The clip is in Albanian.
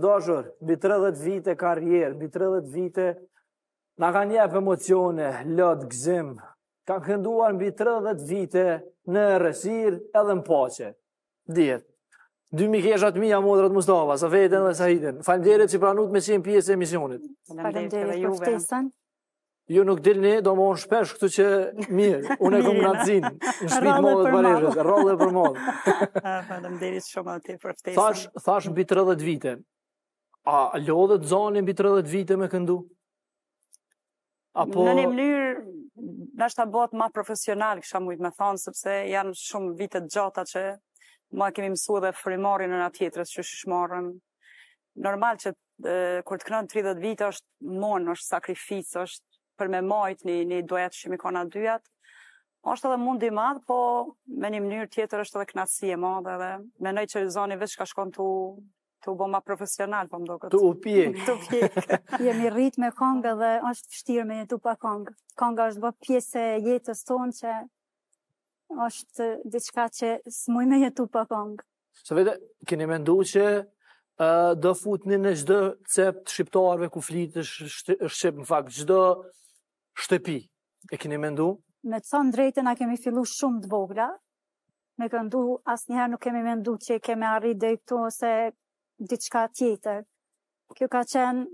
dashur, mbi 30 vite karrierë, mbi 30 vite na kanë jep emocione, lot, gëzim. Kanë kënduar mbi 30 vite në errësirë edhe në paqe. Dihet. 2000 keshat mia modrat Mustafa, Safetin dhe Sahidin. Faleminderit që pranut me qenë pjesë e emisionit. Faleminderit për ftesën. Ju nuk dilni, do më unë shpesh këtu që mirë, unë e kom nazinë, në shpitë modët Parishës, rrallë për modë. Faleminderit shumë aty për ftesën. Thash mbi 30 vite, a lodhet zoni mbi 30 vite me këndu? Apo... Në një mënyrë, nështë bëhet ma profesional, kësha mujtë me thonë, sepse janë shumë vite gjata që ma kemi mësu edhe frimarin në atë tjetërës që shmarëm. Normal që kur të kënon 30 vite është mon, është sakrificë, është për me majt një dojet që mi ka në dyjat. është edhe mundi madh, po me një mënyrë tjetër është edhe kënaqësi e madhe dhe mendoj që zoni veç ka shkon tu bo ma profesional, po më duket. Tu pjek. Tu pjek. Jemi rrit me këngë dhe është vështirë me jetu pa këngë. Kënga është bë pjesë e jetës tonë që është diçka që s'muj me jetu pa këngë. Se vete, keni mendu që do futni në çdo cep të shqiptarëve ku flitë shqip, në fakt, çdo shtëpi. E keni mendu? Me të thënë drejtën, a kemi fillu shumë të vogla. Me këndu, asnjëherë nuk kemi mendu që kemi arrit deri këtu ose diçka tjetër. Kjo ka qenë